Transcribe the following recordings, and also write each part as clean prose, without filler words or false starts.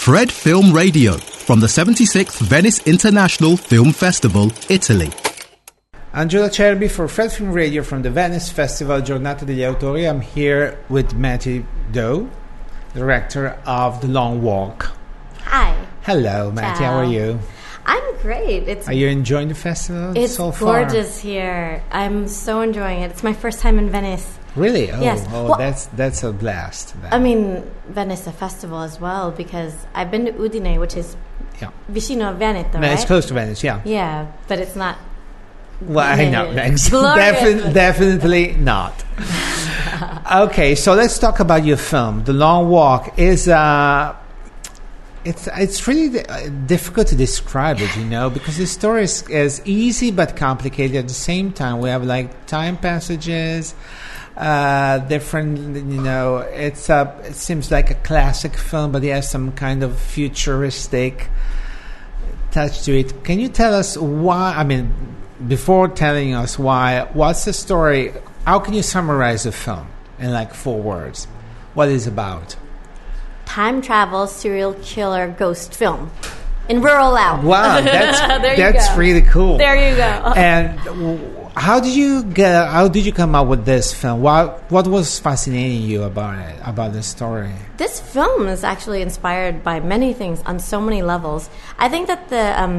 Fred Film Radio from the 76th Venice International Film Festival, Italy. Angelo Cerbi for Fred Film Radio from the Venice Festival Giornata degli Autori. I'm here with Matty Doe, director of The Long Walk. Hi. Hello, Matty. How are you? I'm great. Are you enjoying the festival so far? It's gorgeous here. I'm so enjoying it. It's my first time in Venice. Really? Oh, yes. Oh, well, that's a blast. I mean, Venice a festival as well, because I've been to Udine, which is vicino Veneto, right? It's close to Venice, yeah. Yeah, but it's not. Well, I know. Definitely not. Okay, so let's talk about your film. The Long Walk is it's really difficult to describe it, because the story is easy but complicated at the same time. We have like time passages, different. It seems like a classic film, but it has some kind of futuristic touch to it. Can you tell us why? I mean, before telling us why, what's the story? How can you summarize the film in like 4 words? What is it about? Time travel, serial killer, ghost film in rural Laos. Wow, that's really cool. There you go. And how did you come up with this film? What was fascinating you about it, about the story? This film is actually inspired by many things on so many levels. I think that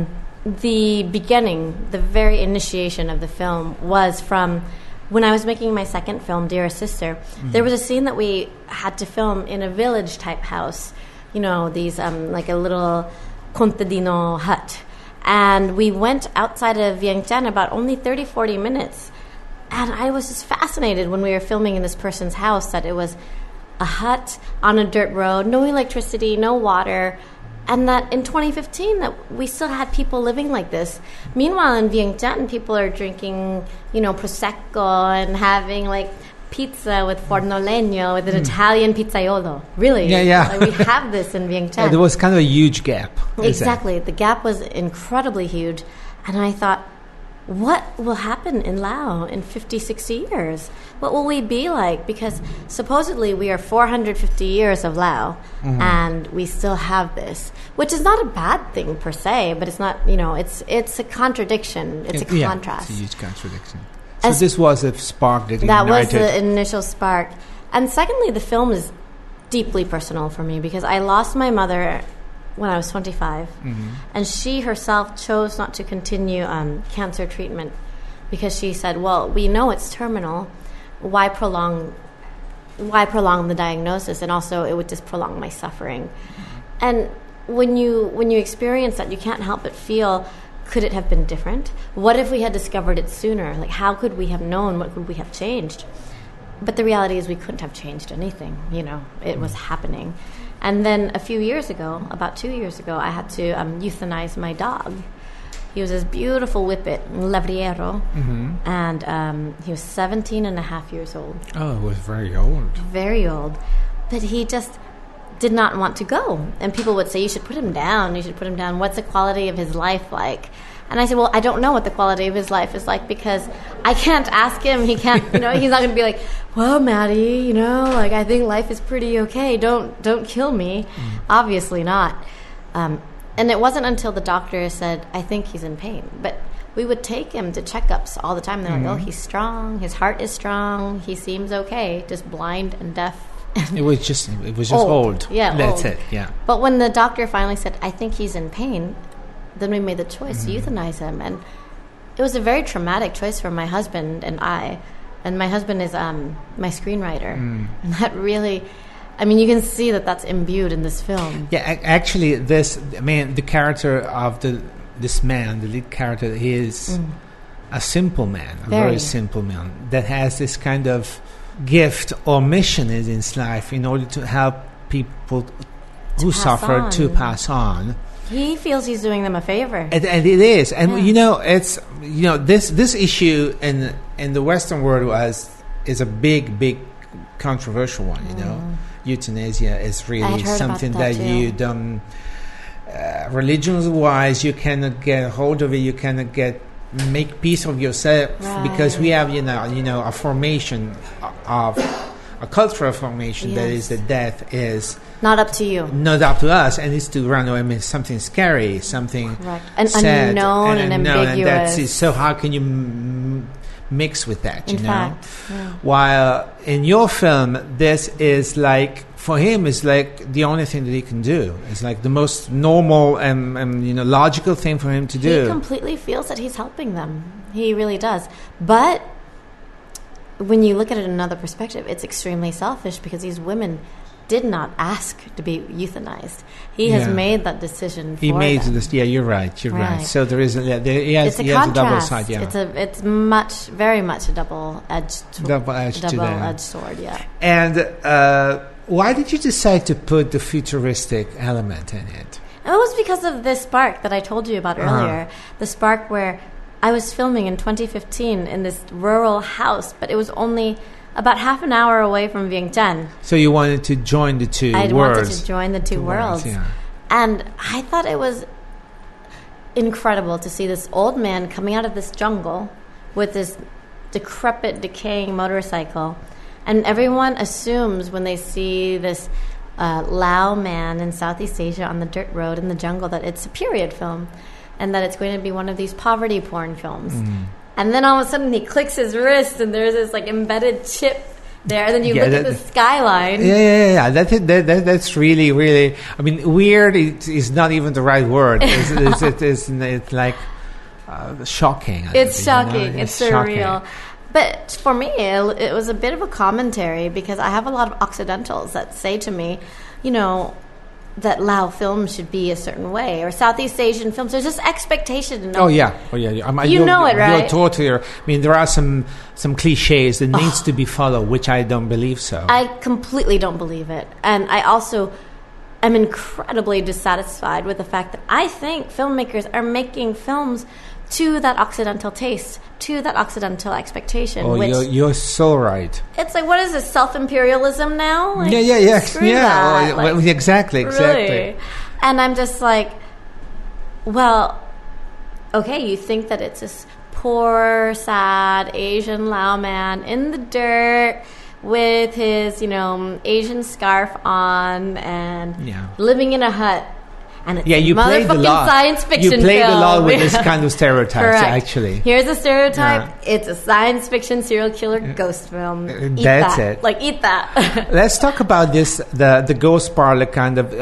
the beginning, the very initiation of the film was from when I was making my second film, Dearest Sister. Mm-hmm. There was a scene that we had to film in a village-type house, these like a little contadino hut. And we went outside of Vientiane about only 30-40 minutes. And I was just fascinated when we were filming in this person's house that it was a hut on a dirt road, no electricity, no water, and that in 2015 that we still had people living like this. Meanwhile, in Vientiane, people are drinking, prosecco and having like pizza with forno legno with an Italian pizzaiolo. Really? Yeah. Like, we have this in Vientiane. There was kind of a huge gap. Exactly. The gap was incredibly huge. And I thought, what will happen in Laos in 50, 60 years? What will we be like? Because supposedly we are 450 years of Laos, and we still have this, which is not a bad thing per se, but it's not, it's a contradiction. It's a contrast. It's a huge contradiction. So this was a spark that ignited. That was the initial spark. And secondly, the film is deeply personal for me because I lost my mother when I was 25, and she herself chose not to continue cancer treatment because she said, well, we know it's terminal. Why prolong the diagnosis? And also it would just prolong my suffering. And when you experience that, you can't help but feel, could it have been different? What if we had discovered it sooner? Like, how could we have known? What could we have changed? But the reality is we couldn't have changed anything. It was happening. And then about 2 years ago, I had to euthanize my dog. He was this beautiful whippet, Levriero, and he was 17 and a half years old. Oh, it was very old. Very old. But he just did not want to go. And people would say, you should put him down. What's the quality of his life like? And I said, well, I don't know what the quality of his life is like because I can't ask him. He can't, he's not going to be like, well, Maddie, I think life is pretty okay. Don't kill me. Obviously not. And it wasn't until the doctor said, I think he's in pain. But we would take him to checkups all the time. They're like, oh, he's strong. His heart is strong. He seems okay. Just blind and deaf. It was just old. Yeah, that's old. it. Yeah. But when the doctor finally said, I think he's in pain, then we made the choice to euthanize him. And it was a very traumatic choice for my husband and I. And my husband is my screenwriter. And that really, you can see that that's imbued in this film. Yeah, actually, the character of this man, the lead character, he is a simple man, a very simple man that has this kind of gift or mission in his life in order to help people who suffer to pass on. He feels he's doing them a favor, and it is. And it's this issue in the Western world is a big controversial one. Euthanasia is really something that you don't religion-wise you cannot get a hold of it. You cannot make peace of yourself because we have a formation of a cultural formation that Yes. is that death is Not up to you. not up to us, and it's to run away. I mean, something scary, something Correct. And sad, unknown and and ambiguous. that's it. So how can you mix with that? In you know, fact, yeah. while in your film, this is like for him is like the only thing that he can do. It's like the most normal and logical thing for him to do. He completely feels that he's helping them. He really does. But when you look at it in another perspective, it's extremely selfish because these women did not ask to be euthanized. He has Yeah. made that decision for He made them. this. Yeah, you're right. You're right. Right. So there is. He has It's a a double contrast. side. Yeah. It's very much a double-edged Double-edged to that. sword. Yeah. And why did you decide to put the futuristic element in it? And it was because of this spark that I told you about earlier. The spark where I was filming in 2015 in this rural house, but it was only about half an hour away from Vientiane. So you wanted to join the two I worlds. wanted to join the two worlds. Yeah. And I thought it was incredible to see this old man coming out of this jungle with this decrepit, decaying motorcycle. And everyone assumes when they see this Lao man in Southeast Asia on the dirt road in the jungle that it's a period film and that it's going to be one of these poverty porn films. And then all of a sudden he clicks his wrist and there's this like embedded chip there. And then you Yeah, look at the skyline. Yeah. That's really, really. I mean, weird is not even the right word. It's like shocking. It's shocking. You know? It's surreal. But for me, it was a bit of a commentary because I have a lot of Occidentals that say to me, that Lao films should be a certain way, or Southeast Asian films. There's this expectation. Oh yeah. You know it, right? You're totally. I mean, there are some cliches that needs to be followed, which I don't believe so. I completely don't believe it. And I also am incredibly dissatisfied with the fact that I think filmmakers are making films to that Occidental taste, to that Occidental expectation. Oh, which you're so right. it's like, what is this, self-imperialism now? Like, Yeah. screw that. Well, Like, exactly. really? And I'm just like, well, okay, you think that it's this poor, sad Asian Lao man in the dirt with his, Asian scarf on and living in a hut. And it's You played the motherfucking lot. science fiction You played film. a lot with this kind of stereotypes, Correct. actually. Here's a stereotype. It's a science fiction serial killer ghost film. Eat That's that. it. Like, eat that. Let's talk about this, the ghost part, like kind of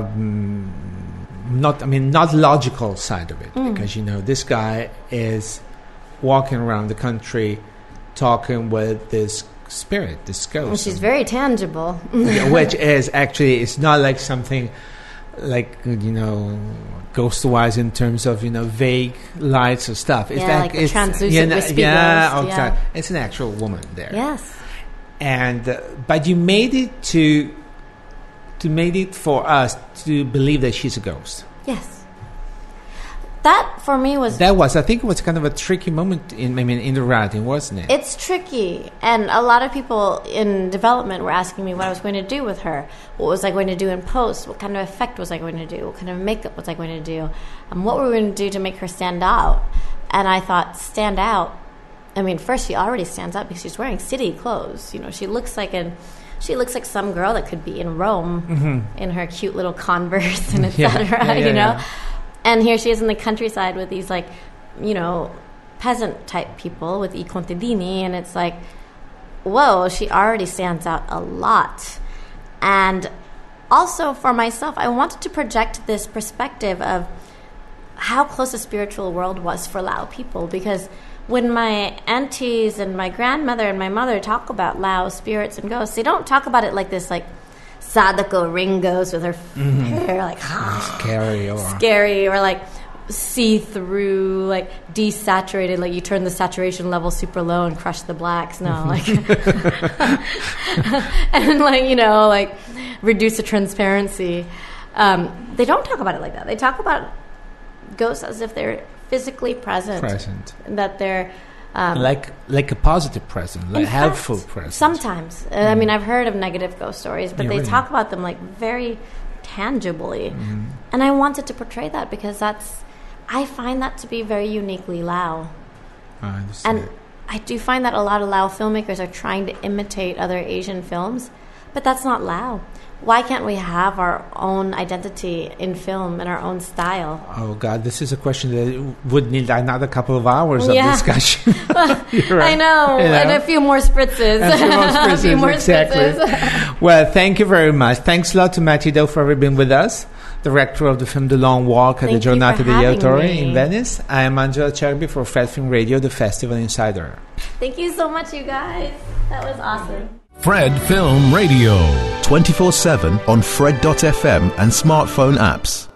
not logical side of it, because this guy is walking around the country talking with this spirit, this ghost, And she's very tangible. which is actually, it's not like something like ghost-wise in terms of vague lights or stuff. It's Yeah, like a translucent wispy ghost, okay. yeah. It's an actual woman there. Yes. And but you made it made it for us to believe that she's a ghost. Yes. That, for me, was... I think it was kind of a tricky moment in the writing, wasn't it? It's tricky, and a lot of people in development were asking me what I was going to do with her. What was I going to do in post? What kind of effect was I going to do? What kind of makeup was I going to do? What were we going to do to make her stand out? And I thought, stand out? I mean, first, she already stands out because she's wearing city clothes. She looks like some girl that could be in Rome in her cute little Converse and etc. Yeah. And here she is in the countryside with these, peasant-type people with I contadini, and it's like, whoa, she already stands out a lot. And also, for myself, I wanted to project this perspective of how close the spiritual world was for Lao people, because when my aunties and my grandmother and my mother talk about Lao spirits and ghosts, they don't talk about it like this, Sadako ring ghost with her hair scary, or like see-through, like desaturated, like you turn the saturation level super low and crush the blacks. No, and reduce the transparency. They don't talk about it like that. They talk about ghosts as if they're physically present. That they're like a positive present, like helpful present. Sometimes. I mean, I've heard of negative ghost stories, but they really? talk about them very tangibly. And I wanted to portray that because I find that to be very uniquely Lao. I understand. And I do find that a lot of Lao filmmakers are trying to imitate other Asian films, but that's not Lao. Why can't we have our own identity in film and our own style? Oh, God, this is a question that would need another couple of hours of discussion. Right. I know, and a few more spritzes. A few more spritzes. Well, thank you very much. Thanks a lot to Matthew Do for having been with us, director of the film The Long Walk at the Giornata degli Autori in Venice. I am Angela Cherby for Fred Film Radio, the Festival Insider. Thank you so much, you guys. That was awesome. Fred Film Radio. 24/7 on Fred.fm and smartphone apps.